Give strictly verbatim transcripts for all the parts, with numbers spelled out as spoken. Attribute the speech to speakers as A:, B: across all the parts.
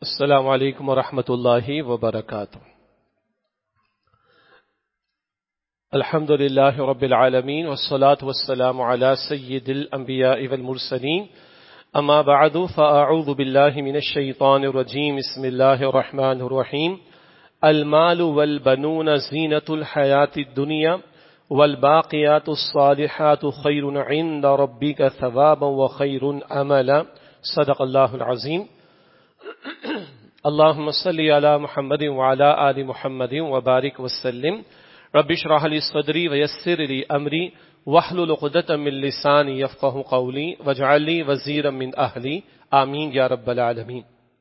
A: السلام علیکم ورحمۃ اللہ وبرکاتہ۔ الحمد للہ رب العالمین والصلاة والسلام علی سید الانبیاء والمرسلین، اما بعد فاعوذ باللہ من الشیطان الرجیم، بسم اللہ الرحمن الرحیم۔ المال والبنون زینۃ الحیاۃ الدنیا والباقیات الصالحات خیر عند ربک ثوابا وخیر املا، صدق اللہ العظیم۔ اللہم صلی علی محمد وعلی آل محمد وبارک وسلم۔ رب اشرح لی صدری ویسر لی امری واحلل عقدۃ من لسانی یفقہوا قولی واجعل لی وزیرا من اہلی، آمین یا رب العالمین۔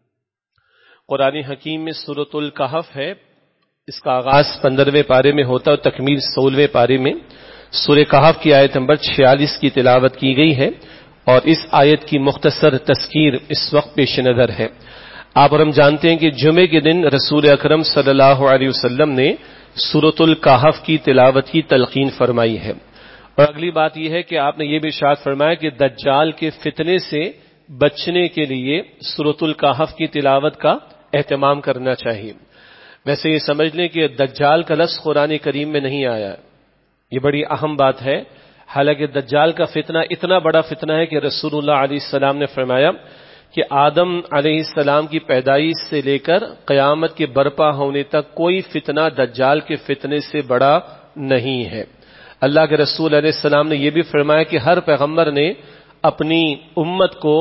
A: قرآن حکیم میں سورۃ الکہف ہے، اس کا آغاز پندرہویں پارے میں ہوتا ہے اور تکمیل سولہویں پارے میں۔ سورہ کہف کی آیت نمبر چھیالیس کی تلاوت کی گئی ہے اور اس آیت کی مختصر تذکیر اس وقت پیش نظر ہے۔ آپ اور ہم جانتے ہیں کہ جمعے کے دن رسول اکرم صلی اللہ علیہ وسلم نے سورۃ الکہف کی تلاوت کی تلقین فرمائی ہے، اور اگلی بات یہ ہے کہ آپ نے یہ بھی ارشاد فرمایا کہ دجال کے فتنے سے بچنے کے لیے سورۃ الکہف کی تلاوت کا اہتمام کرنا چاہیے۔ ویسے یہ سمجھ لیں کہ دجال کا لفظ قرآن کریم میں نہیں آیا، یہ بڑی اہم بات ہے۔ حالانکہ دجال کا فتنہ اتنا بڑا فتنہ ہے کہ رسول اللہ علیہ السلام نے فرمایا کہ آدم علیہ السلام کی پیدائش سے لے کر قیامت کے برپا ہونے تک کوئی فتنہ دجال کے فتنے سے بڑا نہیں ہے۔ اللہ کے رسول علیہ السلام نے یہ بھی فرمایا کہ ہر پیغمبر نے اپنی امت کو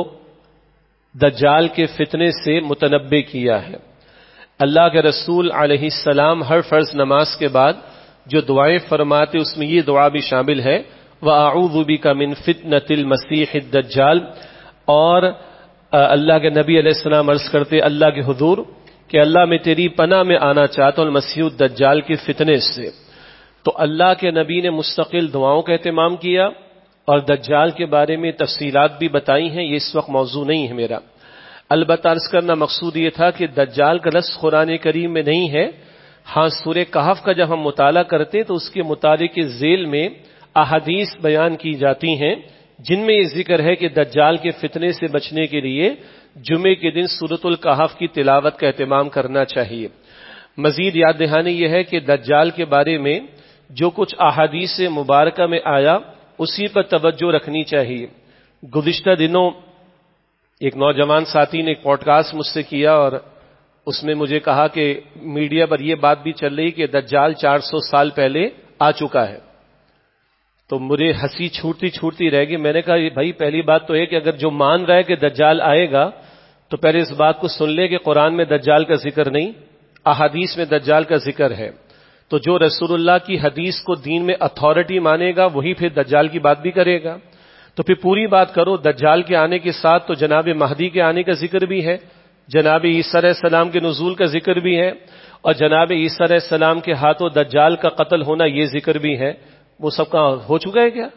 A: دجال کے فتنے سے متنبع کیا ہے۔ اللہ کے رسول علیہ السلام ہر فرض نماز کے بعد جو دعائیں فرماتے اس میں یہ دعا بھی شامل ہے، وَأَعُوذُ بِكَ مِن فِتْنَةِ الْمَسِيحِ الدَّجَّالِ، اور اللہ کے نبی علیہ السلام عرض کرتے اللہ کے حضور کہ اللہ میں تیری پناہ میں آنا چاہتا ہوں المسیح الدجال کے فتنے سے۔ تو اللہ کے نبی نے مستقل دعاؤں کا اہتمام کیا اور دجال کے بارے میں تفصیلات بھی بتائی ہیں، یہ اس وقت موضوع نہیں ہے میرا۔ البتہ عرض کرنا مقصود یہ تھا کہ دجال کا لفظ قرآن کریم میں نہیں ہے۔ ہاں سورہ کہف کا جب ہم مطالعہ کرتے تو اس کے متعلق ذیل میں احادیث بیان کی جاتی ہیں جن میں یہ ذکر ہے کہ دجال کے فتنے سے بچنے کے لیے جمعے کے دن سورۃ الکہف کی تلاوت کا اہتمام کرنا چاہیے۔ مزید یاد دہانی یہ ہے کہ دجال کے بارے میں جو کچھ احادیث مبارکہ میں آیا اسی پر توجہ رکھنی چاہیے۔ گزشتہ دنوں ایک نوجوان ساتھی نے ایک پوڈ کاسٹ مجھ سے کیا اور اس میں مجھے کہا کہ میڈیا پر یہ بات بھی چل رہی کہ دجال چار سو سال پہلے آ چکا ہے، تو مجھے ہنسی چھوٹتی چھوٹتی رہ گئی۔ میں نے کہا بھائی پہلی بات تو ہے کہ اگر جو مان رہا ہے کہ دجال آئے گا تو پہلے اس بات کو سن لے کہ قرآن میں دجال کا ذکر نہیں، احادیث میں دجال کا ذکر ہے۔ تو جو رسول اللہ کی حدیث کو دین میں اتھارٹی مانے گا وہی پھر دجال کی بات بھی کرے گا۔ تو پھر پوری بات کرو، دجال کے آنے کے ساتھ تو جناب مہدی کے آنے کا ذکر بھی ہے، جناب عیسیٰ علیہ السلام کے نزول کا ذکر بھی ہے، اور جناب عیسیٰ علیہ السلام کے ہاتھوں دجال کا قتل ہونا یہ ذکر بھی ہے۔ وہ سب کا ہو چکا ہے کیا؟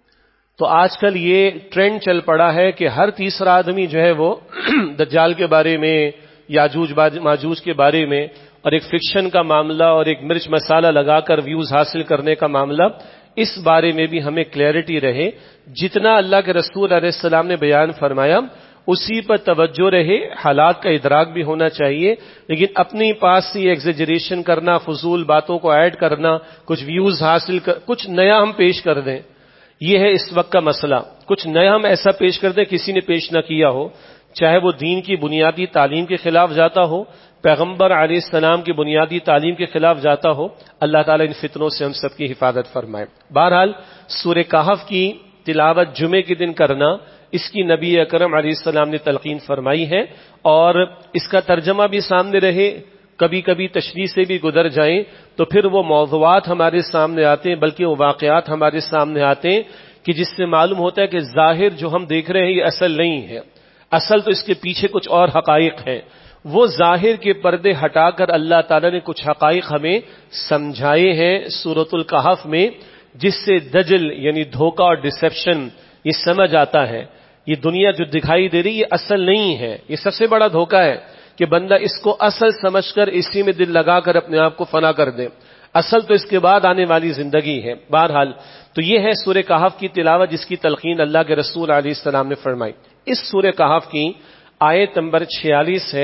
A: تو آج کل یہ ٹرینڈ چل پڑا ہے کہ ہر تیسرا آدمی جو ہے وہ دجال کے بارے میں، یاجوج ماجوج کے بارے میں، اور ایک فکشن کا معاملہ اور ایک مرچ مسالہ لگا کر ویوز حاصل کرنے کا معاملہ، اس بارے میں بھی ہمیں کلیئرٹی رہے۔ جتنا اللہ کے رسول علیہ السلام نے بیان فرمایا اسی پر توجہ رہے، حالات کا ادراک بھی ہونا چاہیے، لیکن اپنی پاس سے ایگزیجریشن کرنا، فضول باتوں کو ایڈ کرنا، کچھ ویوز حاصل کر کچھ نیا ہم پیش کر دیں، یہ ہے اس وقت کا مسئلہ۔ کچھ نیا ہم ایسا پیش کر دیں کسی نے پیش نہ کیا ہو، چاہے وہ دین کی بنیادی تعلیم کے خلاف جاتا ہو، پیغمبر علیہ السلام کی بنیادی تعلیم کے خلاف جاتا ہو۔ اللہ تعالیٰ ان فتنوں سے ہم سب کی حفاظت فرمائے۔ بہرحال سورہ کہف کی تلاوت جمعے کے دن کرنا، اس کی نبی اکرم علیہ السلام نے تلقین فرمائی ہے، اور اس کا ترجمہ بھی سامنے رہے، کبھی کبھی تشریح سے بھی گزر جائیں تو پھر وہ موضوعات ہمارے سامنے آتے ہیں، بلکہ وہ واقعات ہمارے سامنے آتے ہیں کہ جس سے معلوم ہوتا ہے کہ ظاہر جو ہم دیکھ رہے ہیں یہ اصل نہیں ہے، اصل تو اس کے پیچھے کچھ اور حقائق ہیں۔ وہ ظاہر کے پردے ہٹا کر اللہ تعالیٰ نے کچھ حقائق ہمیں سمجھائے ہیں سورۃ الکہف میں، جس سے دجل یعنی دھوکہ اور ڈسیپشن یہ سمجھ آتا ہے۔ یہ دنیا جو دکھائی دے رہی یہ اصل نہیں ہے، یہ سب سے بڑا دھوکہ ہے کہ بندہ اس کو اصل سمجھ کر اسی میں دل لگا کر اپنے آپ کو فنا کر دے، اصل تو اس کے بعد آنے والی زندگی ہے۔ بہرحال تو یہ ہے سورہ کہف کی تلاوت جس کی تلقین اللہ کے رسول علیہ السلام نے فرمائی۔ اس سورہ کہف کی آیت نمبر چھیالیس ہے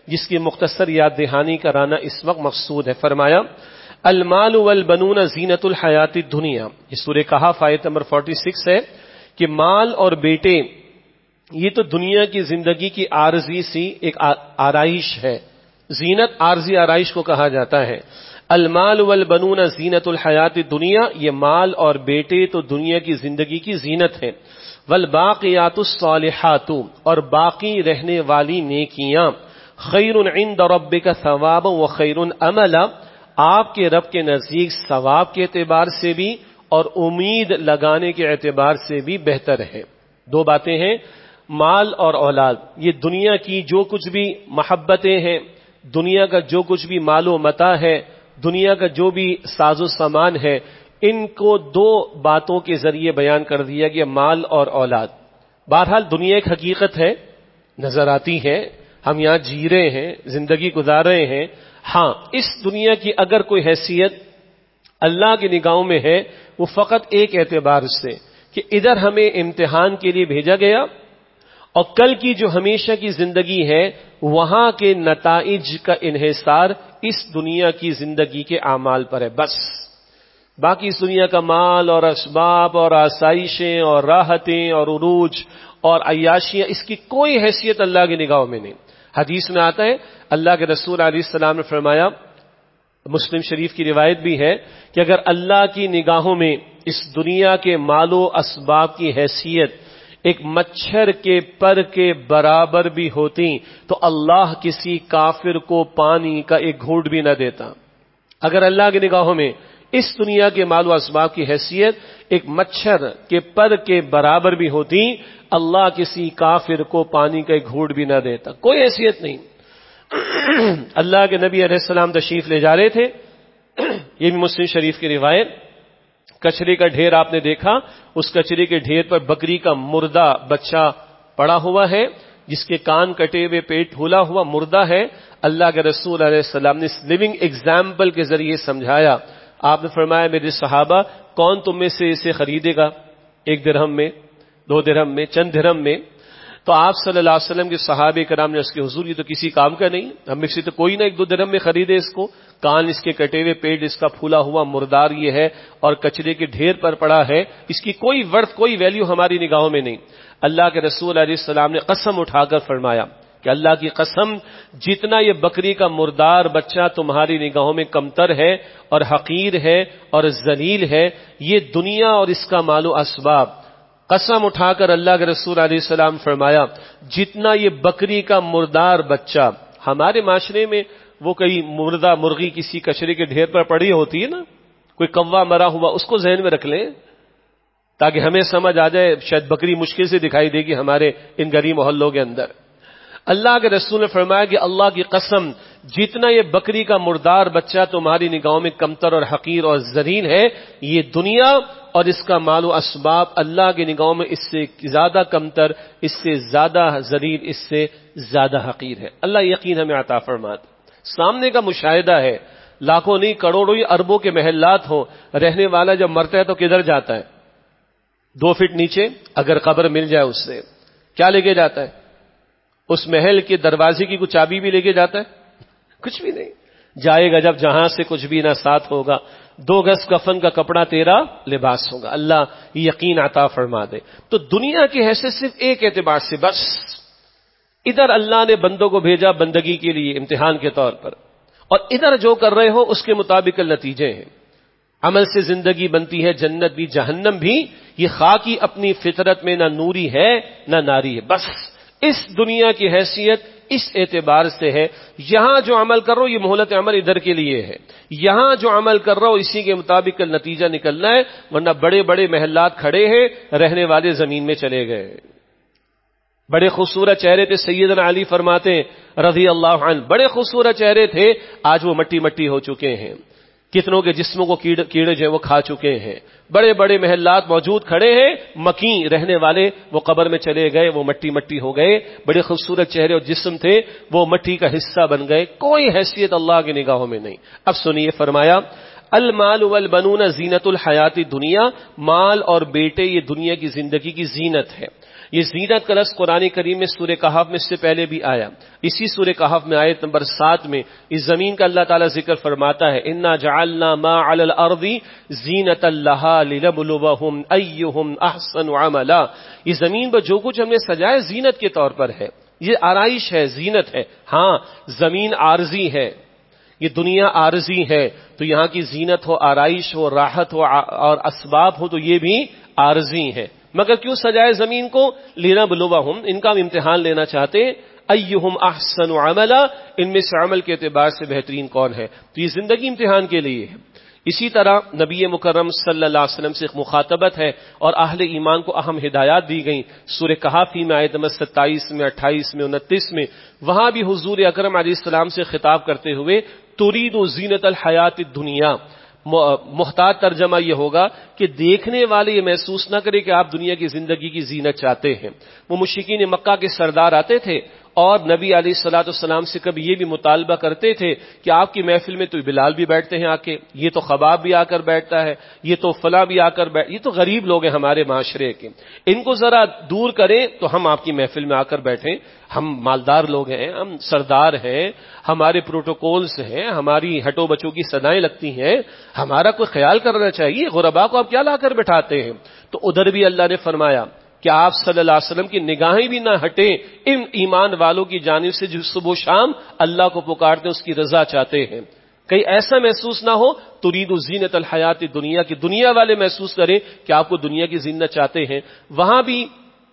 A: جس کی مختصر یاد دہانی کرانا اس وقت مقصود ہے۔ فرمایا المال والبنون زینت الحیات الدنیا، یہ سورہ کہف آیت نمبر چھیالیس ہے کہ مال اور بیٹے یہ تو دنیا کی زندگی کی عارضی سی ایک آرائش ہے۔ زینت عارضی آرائش کو کہا جاتا ہے۔ المال والبنون زینت الحیات الدنیا، یہ مال اور بیٹے تو دنیا کی زندگی کی زینت ہے۔ والباقیات الصالحات، اور باقی رہنے والی نیکیاں، خیر عند ربک ثوابا وخیر املا، آپ کے رب کے نزدیک ثواب کے اعتبار سے بھی اور امید لگانے کے اعتبار سے بھی بہتر ہے۔ دو باتیں ہیں، مال اور اولاد، یہ دنیا کی جو کچھ بھی محبتیں ہیں، دنیا کا جو کچھ بھی مال و متاع ہے، دنیا کا جو بھی ساز و سامان ہے، ان کو دو باتوں کے ذریعے بیان کر دیا گیا، مال اور اولاد۔ بہرحال دنیا ایک حقیقت ہے، نظر آتی ہے، ہم یہاں جی رہے ہیں، زندگی گزار رہے ہیں۔ ہاں، اس دنیا کی اگر کوئی حیثیت اللہ کی نگاہوں میں ہے، وہ فقط ایک اعتبار سے کہ ادھر ہمیں امتحان کے لیے بھیجا گیا، اور کل کی جو ہمیشہ کی زندگی ہے وہاں کے نتائج کا انحصار اس دنیا کی زندگی کے اعمال پر ہے بس۔ باقی اس دنیا کا مال اور اسباب اور آسائشیں اور راحتیں اور عروج اور عیاشیاں، اس کی کوئی حیثیت اللہ کی نگاہوں میں نہیں۔ حدیث میں آتا ہے، اللہ کے رسول علیہ السلام نے فرمایا، مسلم شریف کی روایت بھی ہے کہ اگر اللہ کی نگاہوں میں اس دنیا کے مال و اسباب کی حیثیت ایک مچھر کے پر کے برابر بھی ہوتی تو اللہ کسی کافر کو پانی کا ایک گھونٹ بھی نہ دیتا۔ اگر اللہ کی نگاہوں میں اس دنیا کے مال و اسباب کی حیثیت ایک مچھر کے پر کے برابر بھی ہوتی، اللہ کسی کافر کو پانی کا ایک گھونٹ بھی نہ دیتا، کوئی حیثیت نہیں۔ اللہ کے نبی علیہ السلام تشریف لے جا رہے تھے، یہ بھی مسلم شریف کی روایت، کچرے کا ڈھیر آپ نے دیکھا، اس کچرے کے ڈھیر پر بکری کا مردہ بچہ پڑا ہوا ہے، جس کے کان کٹے ہوئے، پیٹ پھولا ہوا، مردہ ہے۔ اللہ کے رسول علیہ السلام نے اس لیونگ ایگزامپل کے ذریعے سمجھایا۔ آپ نے فرمایا، میرے صحابہ کون تم میں سے اسے خریدے گا ایک درہم میں، دو درہم میں، چند درہم میں؟ تو آپ صلی اللہ علیہ وسلم کے صحابہ کرام نے اس کے حضور یہ تو کسی کام کا نہیں، ہم میں سے تو کوئی نہ ایک دو درہم میں خریدے اس کو، کان اس کے کٹے ہوئے، پیٹ اس کا پھولا ہوا، مردار یہ ہے اور کچرے کے ڈھیر پر پڑا ہے، اس کی کوئی ورث، کوئی ویلیو ہماری نگاہوں میں نہیں۔ اللہ کے رسول علیہ السلام نے قسم اٹھا کر فرمایا کہ اللہ کی قسم، جتنا یہ بکری کا مردار بچہ تمہاری نگاہوں میں کمتر ہے اور حقیر ہے اور ذلیل ہے، یہ دنیا اور اس کا مال و اسباب، قسم اٹھا کر اللہ کے رسول علیہ السلام فرمایا، جتنا یہ بکری کا مردار بچہ، ہمارے معاشرے میں وہ کئی مردہ مرغی کسی کچرے کے ڈھیر پر پڑی ہوتی ہے نا، کوئی کوا مرا ہوا، اس کو ذہن میں رکھ لیں تاکہ ہمیں سمجھ آ جائے، شاید بکری مشکل سے دکھائی دے گی ہمارے ان گلی محلوں کے اندر۔ اللہ کے رسول نے فرمایا کہ اللہ کی قسم، جتنا یہ بکری کا مردار بچہ تمہاری نگاہوں میں کمتر اور حقیر اور ذلیل ہے، یہ دنیا اور اس کا مال و اسباب اللہ کی نگاہوں میں اس سے زیادہ کمتر، اس سے زیادہ ذلیل، اس سے زیادہ حقیر ہے۔ اللہ یقین ہمیں عطا فرمائے۔ سامنے کا مشاہدہ ہے، لاکھوں نہیں کروڑوں یا اربوں کے محلات ہوں، رہنے والا جب مرتا ہے تو کدھر جاتا ہے؟ دو فٹ نیچے اگر قبر مل جائے اس سے کیا لے کے جاتا ہے؟ اس محل کے دروازے کی کچھ چابی بھی لے کے جاتا ہے؟ کچھ بھی نہیں، جائے گا جب جہاں سے کچھ بھی نہ ساتھ ہوگا، دو گز کفن کا کپڑا تیرا لباس ہوگا۔ اللہ یقین عطا فرما دے۔ تو دنیا کی حیثیت صرف ایک اعتبار سے بس، ادھر اللہ نے بندوں کو بھیجا بندگی کے لیے امتحان کے طور پر، اور ادھر جو کر رہے ہو اس کے مطابق نتیجے ہیں۔ عمل سے زندگی بنتی ہے، جنت بھی جہنم بھی، یہ خاکی اپنی فطرت میں نہ نوری ہے نہ ناری ہے۔ بس اس دنیا کی حیثیت اس اعتبار سے ہے، یہاں جو عمل کر رہا ہو یہ مہلت عمل ادھر کے لیے ہے، یہاں جو عمل کر رہا ہو اسی کے مطابق نتیجہ نکلنا ہے، ورنہ بڑے بڑے محلات کھڑے ہیں، رہنے والے زمین میں چلے گئے۔ بڑے خوبصورت چہرے تھے، سیدنا علی فرماتے ہیں رضی اللہ عنہ، بڑے خوبصورت چہرے تھے، آج وہ مٹی مٹی ہو چکے ہیں، کتنوں کے جسموں کو کیڑے جو ہیں وہ کھا چکے ہیں۔ بڑے بڑے محلات موجود کھڑے ہیں، مکین رہنے والے وہ قبر میں چلے گئے، وہ مٹی مٹی ہو گئے۔ بڑے خوبصورت چہرے اور جسم تھے، وہ مٹی کا حصہ بن گئے، کوئی حیثیت اللہ کی نگاہوں میں نہیں۔ اب سنیے، فرمایا المال والبنون زینت الحیات دنیا، مال اور بیٹے یہ دنیا کی زندگی کی زینت ہے۔ یہ زینت کا لفظ قرآن کریم میں سورہ کہف میں اس سے پہلے بھی آیا. اسی سورہ کہف میں آیت نمبر سات میں اس زمین کا اللہ تعالیٰ ذکر فرماتا ہے انا جعلنا ما علی الارض زینۃ لہا لنبلوہم ایہم احسن عملا. یہ زمین پر جو کچھ ہم نے سجایا زینت کے طور پر ہے, یہ آرائش ہے, زینت ہے. ہاں زمین عارضی ہے, یہ دنیا عارضی ہے, تو یہاں کی زینت ہو, آرائش ہو, راحت ہو اور اسباب ہو تو یہ بھی عارضی ہے. مگر کیوں سجائے زمین کو؟ لنبلوہم, ان کا ہم امتحان لینا چاہتے ہیں. ایہم احسن عملا, ان میں سے عمل کے اعتبار سے بہترین کون ہے. تو یہ زندگی امتحان کے لیے ہے. اسی طرح نبی مکرم صلی اللہ علیہ وسلم سے ایک مخاطبت ہے اور اہل ایمان کو اہم ہدایات دی گئیں. سورہ کہف میں آیت نمبر ستائیس میں, اٹھائیس میں, انتیس میں, وہاں بھی حضور اکرم علیہ السلام سے خطاب کرتے ہوئے ترید زینت الحیات الدنیا, محتاط ترجمہ یہ ہوگا کہ دیکھنے والے یہ محسوس نہ کرے کہ آپ دنیا کی زندگی کی زینت چاہتے ہیں. وہ مشرکین مکہ کے سردار آتے تھے اور نبی علیہ الصلوۃ والسلام سے کبھی یہ بھی مطالبہ کرتے تھے کہ آپ کی محفل میں تو بلال بھی بیٹھتے ہیں آ کے, یہ تو خباب بھی آ کر بیٹھتا ہے, یہ تو فلاں بھی آ کر بیٹھ, یہ تو غریب لوگ ہیں ہمارے معاشرے کے, ان کو ذرا دور کریں تو ہم آپ کی محفل میں آ کر بیٹھیں. ہم مالدار لوگ ہیں, ہم سردار ہیں, ہمارے پروٹوکولز ہیں, ہماری ہٹو بچوں کی صدائیں لگتی ہیں, ہمارا کوئی خیال کرنا چاہیے. غربا کو آپ کیا لا کر بٹھاتے ہیں؟ تو ادھر بھی اللہ نے فرمایا کہ آپ صلی اللہ علیہ وسلم کی نگاہیں بھی نہ ہٹیں ان ایمان والوں کی جانب سے جو صبح و شام اللہ کو پکارتے اس کی رضا چاہتے ہیں. کہیں ایسا محسوس نہ ہو ترید زینت الحیات دنیا کی, دنیا والے محسوس کریں کہ آپ کو دنیا کی زینت چاہتے ہیں. وہاں بھی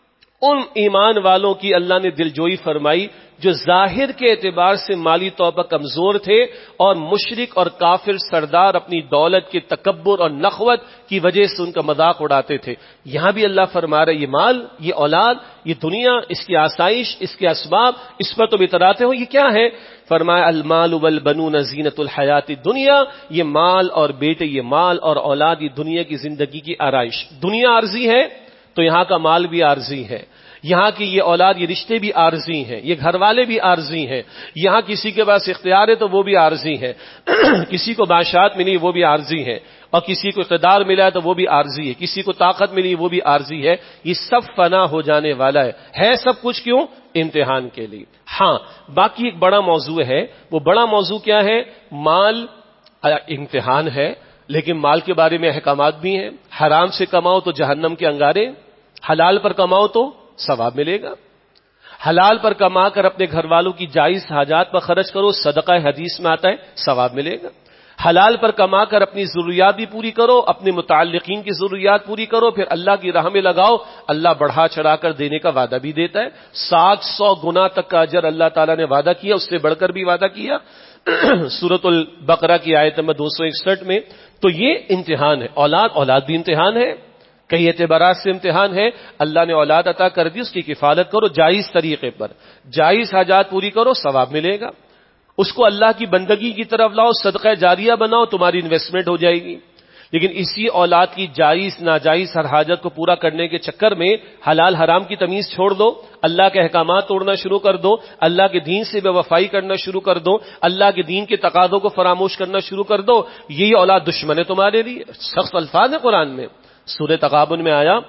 A: ان ایمان والوں کی اللہ نے دلجوئی فرمائی جو ظاہر کے اعتبار سے مالی طور پر کمزور تھے اور مشرک اور کافر سردار اپنی دولت کے تکبر اور نخوت کی وجہ سے ان کا مذاق اڑاتے تھے. یہاں بھی اللہ فرما رہا ہے یہ مال, یہ اولاد, یہ دنیا, اس کی آسائش, اس کے اسباب, اس پر تم اتراتے ہو, یہ کیا ہے؟ فرمایا المال والبنون زینت الحیات الدنیا, یہ مال اور بیٹے, یہ مال اور اولاد, یہ دنیا کی زندگی کی آرائش. دنیا عارضی ہے تو یہاں کا مال بھی عارضی ہے, یہاں کی یہ اولاد, یہ رشتے بھی عارضی ہیں, یہ گھر والے بھی عارضی ہیں. یہاں کسی کے پاس اختیار ہے تو وہ بھی عارضی ہے, کسی کو بادشاہت ملی وہ بھی عارضی ہے, اور کسی کو اقتدار ملا ہے تو وہ بھی عارضی ہے, کسی کو طاقت ملی وہ بھی عارضی ہے. یہ سب فنا ہو جانے والا ہے. ہے سب کچھ کیوں؟ امتحان کے لیے. ہاں باقی ایک بڑا موضوع ہے. وہ بڑا موضوع کیا ہے؟ مال امتحان ہے, لیکن مال کے بارے میں احکامات بھی ہیں. حرام سے کماؤ تو جہنم کے انگارے, حلال پر کماؤ تو ثواب ملے گا. حلال پر کما کر اپنے گھر والوں کی جائز حاجات پر خرچ کرو, صدقہ حدیث میں آتا ہے, ثواب ملے گا. حلال پر کما کر اپنی ضروریات بھی پوری کرو, اپنے متعلقین کی ضروریات پوری کرو, پھر اللہ کی راہ میں لگاؤ, اللہ بڑھا چڑھا کر دینے کا وعدہ بھی دیتا ہے. سات سو گنا تک کا اجر اللہ تعالیٰ نے وعدہ کیا, اس سے بڑھ کر بھی وعدہ کیا سورۃ البقرہ کی آیت نمبر دو سو اکسٹھ میں. تو یہ امتحان ہے. اولاد اولاد بھی امتحان ہے, کئی اعتبارات سے امتحان ہے. اللہ نے اولاد عطا کر دی, اس کی کفالت کرو جائز طریقے پر, جائز حاجات پوری کرو, ثواب ملے گا. اس کو اللہ کی بندگی کی طرف لاؤ, صدقہ جاریہ بناؤ, تمہاری انویسٹمنٹ ہو جائے گی. لیکن اسی اولاد کی جائز ناجائز ہر حاجت کو پورا کرنے کے چکر میں حلال حرام کی تمیز چھوڑ دو, اللہ کے احکامات توڑنا شروع کر دو, اللہ کے دین سے بے وفائی کرنا شروع کر دو, اللہ کے دین کے تقاضوں کو فراموش کرنا شروع کر دو. یہی اولاد دشمن ہے تمہارے لیے. سخت الفاظ ہیں قرآن میں. سورہ تغابن میں آیا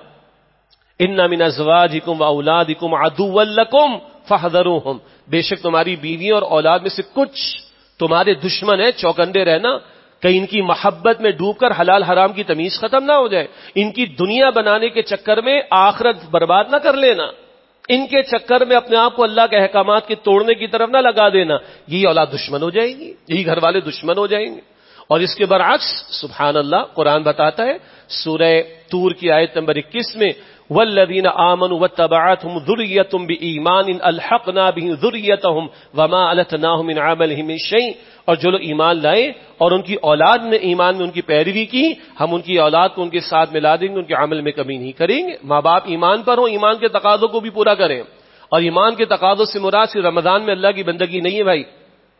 A: ان من ازواجکم واولادکم عدوا لکم فاحذروہم, بے شک تمہاری بیوی اور اولاد میں سے کچھ تمہارے دشمن ہیں, چوکندے رہنا. کہ ان کی محبت میں ڈوب کر حلال حرام کی تمیز ختم نہ ہو جائے, ان کی دنیا بنانے کے چکر میں آخرت برباد نہ کر لینا, ان کے چکر میں اپنے آپ کو اللہ کے احکامات کے توڑنے کی طرف نہ لگا دینا. یہی اولاد دشمن ہو جائے گی, یہی گھر والے دشمن ہو جائیں گے. اور اس کے برعکس سبحان اللہ قرآن بتاتا ہے سورہ طور کی آیت نمبر اکیس میں والذین آمنوا واتبعتهم ذریتهم بایمان الحقنا بهم ذریتهم وما التناهم من عملهم من شیء, اور جو لوگ ایمان لائے اور ان کی اولاد نے ایمان میں ان کی پیروی کی, ہم ان کی اولاد کو ان کے ساتھ ملا دیں گے, ان کے عمل میں کمی نہیں کریں گے. ماں باپ ایمان پر ہوں, ایمان کے تقاضوں کو بھی پورا کریں. اور ایمان کے تقاضوں سے مراد صرف رمضان میں اللہ کی بندگی نہیں ہے بھائی,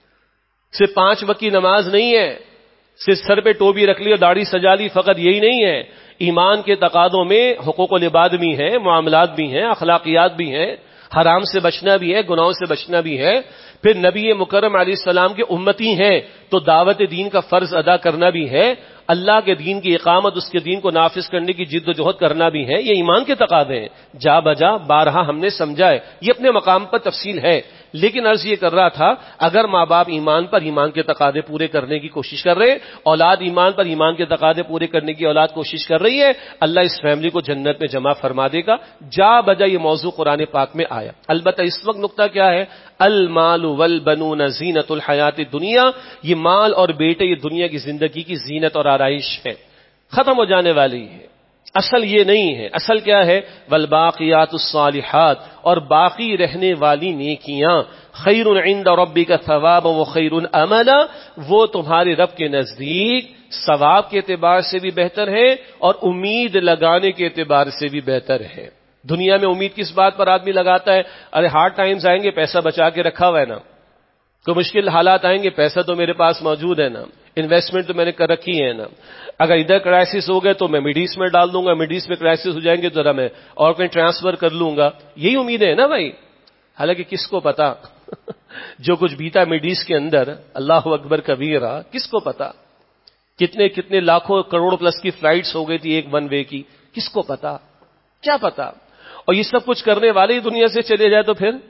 A: صرف پانچ وقت کی نماز نہیں ہے, صرف سر پہ ٹوپی رکھ لی اور داڑھی سجا لی, فقط یہی نہیں ہے. ایمان کے تقاضوں میں حقوق العباد بھی ہیں, معاملات بھی ہیں, اخلاقیات بھی ہیں, حرام سے بچنا بھی ہے, گناہوں سے بچنا بھی ہے. پھر نبی مکرم علیہ السلام کے امتی ہیں تو دعوت دین کا فرض ادا کرنا بھی ہے. اللہ کے دین کی اقامت، اس کے دین کو نافذ کرنے کی جد و جہد کرنا بھی ہے، یہ ایمان کے تقاضے ہیں، جا بجا بارہا ہم نے سمجھا ہے، یہ اپنے مقام پر تفصیل ہے۔ لیکن عرض یہ کر رہا تھا اگر ماں باپ ایمان پر ایمان کے تقاضے پورے کرنے کی کوشش کر رہے، اولاد ایمان پر ایمان کے تقاضے پورے کرنے کی اولاد کوشش کر رہی ہے، اللہ اس فیملی کو جنت میں جمع فرما دے گا۔ جا بجا یہ موضوع قرآن پاک میں آیا۔ البتہ اس وقت نقطہ کیا ہے؟ المال والبنون زینت الحیات الدنیا، یہ مال اور بیٹے یہ دنیا کی زندگی کی زینت اور آرائش ہے، ختم ہو جانے والی ہے۔ اصل یہ نہیں ہے، اصل کیا ہے؟ والباقیات الصالحات، اور باقی رہنے والی نیکیاں، خیر عند ربک ثوابا وخیر املا، وہ تمہارے رب کے نزدیک ثواب کے اعتبار سے بھی بہتر ہے اور امید لگانے کے اعتبار سے بھی بہتر ہے۔ دنیا میں امید کس بات پر آدمی لگاتا ہے؟ ارے ہارڈ ٹائمز آئیں گے، پیسہ بچا کے رکھا ہوا ہے نا، کوئی مشکل حالات آئیں گے، پیسہ تو میرے پاس موجود ہے نا، انویسٹمنٹ تو میں نے کر رکھی ہے نا، اگر ادھر کرائسس ہو گئے تو میں مڈیس میں ڈال دوں گا، مڈیس میں کرائسس ہو جائیں گے تو ذرا میں اور کہیں ٹرانسفر کر لوں گا، یہی امید ہے نا بھائی۔ حالانکہ کس کو پتا جو کچھ بیتا مڈیس کے اندر، اللہ اکبر کبیرہ، کس کو پتا کتنے کتنے لاکھوں کروڑ پلس کی فلائٹس ہو گئی تھی ایک ون وے کی، کس کو پتا، کیا پتا؟ اور یہ سب کچھ کرنے والے ہی دنیا سے چلے جائے تو پھر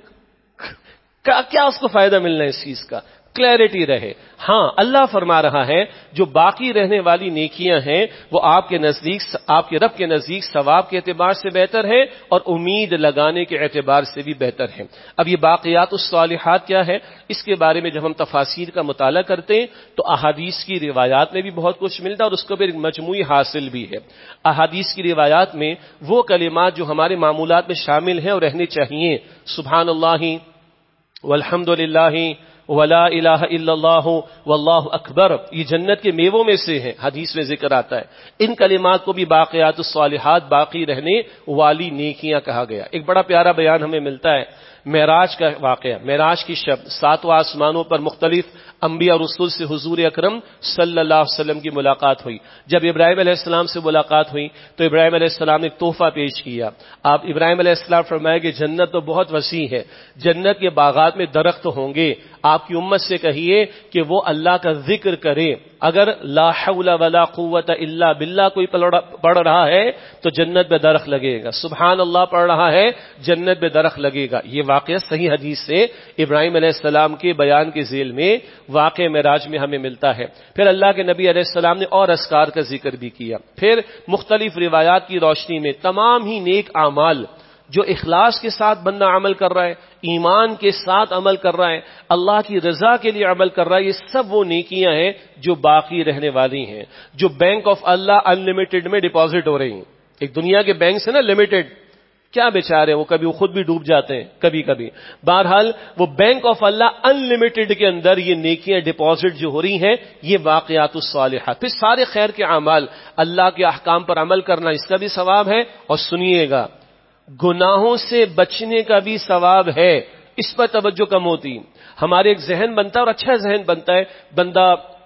A: کیا اس کو فائدہ ملنا ہے اس چیز کا؟ کلیئرٹی رہے۔ ہاں اللہ فرما رہا ہے جو باقی رہنے والی نیکیاں ہیں وہ آپ کے نزدیک، آپ کے رب کے نزدیک ثواب کے اعتبار سے بہتر ہے اور امید لگانے کے اعتبار سے بھی بہتر ہے۔ اب یہ باقیات الصالحات کیا ہے؟ اس کے بارے میں جب ہم تفاسیر کا مطالعہ کرتے ہیں تو احادیث کی روایات میں بھی بہت کچھ ملتا ہے اور اس کو بھی ایک مجموعی حاصل بھی ہے۔ احادیث کی روایات میں وہ کلمات جو ہمارے معمولات میں شامل ہیں اور رہنے چاہیے، سبحان اللہ والحمد للہ ولا الہ الا اللہ واللہ اکبر، یہ جنت کے میووں میں سے ہے، حدیث میں ذکر آتا ہے۔ ان کلمات کو بھی باقیات الصالحات، باقی رہنے والی نیکیاں کہا گیا۔ ایک بڑا پیارا بیان ہمیں ملتا ہے معراج کا واقعہ۔ معراج کی شب ساتوں آسمانوں پر مختلف انبیاء اور رسول سے حضور اکرم صلی اللہ علیہ وسلم کی ملاقات ہوئی۔ جب ابراہیم علیہ السلام سے ملاقات ہوئی تو ابراہیم علیہ السلام نے ایک تحفہ پیش کیا۔ آپ ابراہیم علیہ السلام فرمایا کہ جنت تو بہت وسیع ہے، جنت کے باغات میں درخت ہوں گے، آپ کی امت سے کہیے کہ وہ اللہ کا ذکر کرے۔ اگر لا حول ولا قوت الا باللہ کوئی پڑھ رہا ہے تو جنت میں درخت لگے گا، سبحان اللہ پڑھ رہا ہے جنت میں درخت لگے گا۔ یہ واقعہ صحیح حدیث سے ابراہیم علیہ السلام کے بیان کے ذیل میں واقع معراج میں ہمیں ملتا ہے۔ پھر اللہ کے نبی علیہ السلام نے اور اذکار کا ذکر بھی کیا۔ پھر مختلف روایات کی روشنی میں تمام ہی نیک اعمال جو اخلاص کے ساتھ بندہ عمل کر رہا ہے، ایمان کے ساتھ عمل کر رہا ہے، اللہ کی رضا کے لیے عمل کر رہا ہے، یہ سب وہ نیکیاں ہیں جو باقی رہنے والی ہیں، جو بینک آف اللہ ان لمیٹڈ میں ڈپازٹ ہو رہی ہیں۔ ایک دنیا کے بینک سے نا لمیٹڈ، کیا بیچارے وہ کبھی وہ خود بھی ڈوب جاتے ہیں کبھی کبھی، بہرحال وہ بینک آف اللہ ان لمیٹڈ کے اندر یہ نیکیاں ڈپازٹ جو ہو رہی ہیں، یہ واقعات الصالحات۔ پھر سارے خیر کے اعمال، اللہ کے احکام پر عمل کرنا، اس کا بھی ثواب ہے، اور سنیے گا گناہوں سے بچنے کا بھی ثواب ہے۔ اس پر توجہ کم ہوتی، ہمارے ایک ذہن بنتا ہے اور اچھا ذہن بنتا ہے، بندہ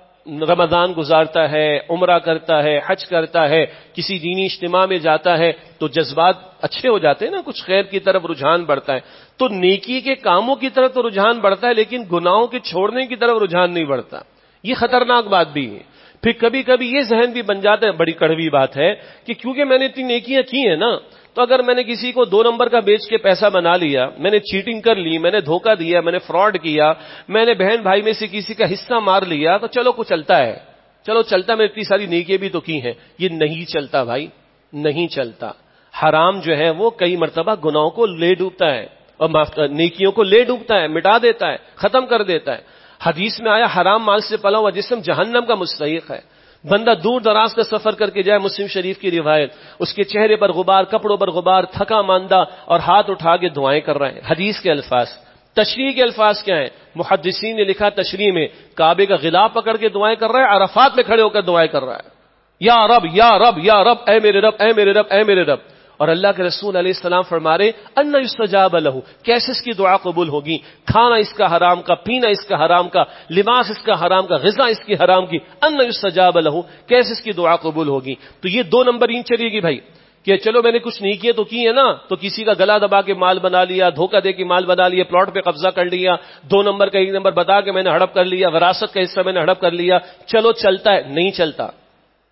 A: رمضان گزارتا ہے، عمرہ کرتا ہے، حج کرتا ہے، کسی دینی اجتماع میں جاتا ہے تو جذبات اچھے ہو جاتے ہیں نا، کچھ خیر کی طرف رجحان بڑھتا ہے، تو نیکی کے کاموں کی طرف تو رجحان بڑھتا ہے لیکن گناہوں کے چھوڑنے کی طرف رجحان نہیں بڑھتا۔ یہ خطرناک بات بھی ہے۔ پھر کبھی کبھی یہ ذہن بھی بن جاتا ہے، بڑی کڑوی بات ہے، کہ کیونکہ میں نے اتنی نیکیاں کی ہیں نا، تو اگر میں نے کسی کو دو نمبر کا بیچ کے پیسہ بنا لیا، میں نے چیٹنگ کر لی، میں نے دھوکہ دیا، میں نے فراڈ کیا، میں نے بہن بھائی میں سے کسی کا حصہ مار لیا، تو چلو کچھ چلتا ہے، چلو چلتا، میں اتنی ساری نیکیاں بھی تو کی ہیں۔ یہ نہیں چلتا بھائی، نہیں چلتا۔ حرام جو ہے وہ کئی مرتبہ گناہوں کو لے ڈوبتا ہے اور نیکیوں کو لے ڈوبتا ہے، مٹا دیتا ہے، ختم کر دیتا ہے۔ حدیث میں آیا حرام مال سے پلا ہوا جسم جہنم کا مستحق ہے۔ بندہ دور دراز کا سفر کر کے جائے، مسلم شریف کی روایت، اس کے چہرے پر غبار، کپڑوں پر غبار، تھکا ماندہ اور ہاتھ اٹھا کے دعائیں کر رہے ہیں۔ حدیث کے الفاظ، تشریح کے الفاظ کیا ہیں؟ محدثین نے لکھا تشریح میں، کعبے کا غلاف پکڑ کے دعائیں کر رہا ہے، عرفات میں کھڑے ہو کر دعائیں کر رہا ہے، یا رب یا رب یا رب، اے میرے رب اے میرے رب اے میرے رب۔ اور اللہ کے رسول علیہ السلام فرما رہے ان یستجاب لہ، کیسے اس کی دعا قبول ہوگی؟ کھانا اس کا حرام کا، پینا اس کا حرام کا، لباس اس کا حرام کا، غذا اس کی حرام کی، ان یستجاب لہ، کیسے اس کی دعا قبول ہوگی؟ تو یہ دو نمبر این چلے گی بھائی، کہ چلو میں نے کچھ نہیں کیے تو کی ہے نا، تو کسی کا گلا دبا کے مال بنا لیا، دھوکہ دے کے مال بنا لیا، پلاٹ پہ قبضہ کر لیا، دو نمبر کا ایک نمبر بتا کے میں نے ہڑپ کر لیا، وراثت کا حصہ میں نے ہڑپ کر لیا، چلو چلتا ہے، نہیں چلتا۔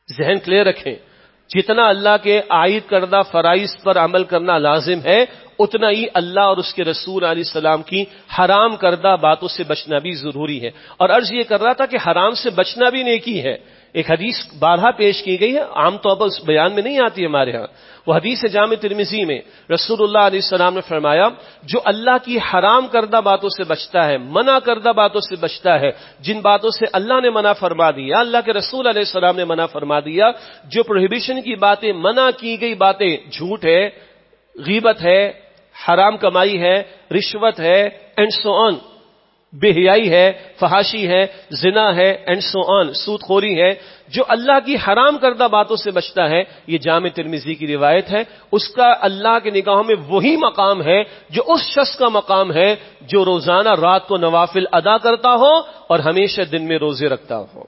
A: ذہن کلیئر رکھیں، جتنا اللہ کے عائد کردہ فرائض پر عمل کرنا لازم ہے، اتنا ہی اللہ اور اس کے رسول علیہ السلام کی حرام کردہ باتوں سے بچنا بھی ضروری ہے۔ اور عرض یہ کر رہا تھا کہ حرام سے بچنا بھی نیکی ہے۔ ایک حدیث بارہا پیش کی گئی ہے، عام طور پر اس بیان میں نہیں آتی ہمارے ہاں، وہ حدیث جامع ترمذی میں رسول اللہ علیہ السلام نے فرمایا، جو اللہ کی حرام کردہ باتوں سے بچتا ہے، منع کردہ باتوں سے بچتا ہے، جن باتوں سے اللہ نے منع فرما دیا، اللہ کے رسول علیہ السلام نے منع فرما دیا، جو پروہیبیشن کی باتیں، منع کی گئی باتیں، جھوٹ ہے، غیبت ہے، حرام کمائی ہے، رشوت ہے، اینڈ سو آن، بے حیائی ہے، فحاشی ہے، زنا ہے، اینڈ سو آن، سود خوری ہے، جو اللہ کی حرام کردہ باتوں سے بچتا ہے، یہ جامع ترمذی کی روایت ہے، اس کا اللہ کے نگاہوں میں وہی مقام ہے جو اس شخص کا مقام ہے جو روزانہ رات کو نوافل ادا کرتا ہو اور ہمیشہ دن میں روزے رکھتا ہو۔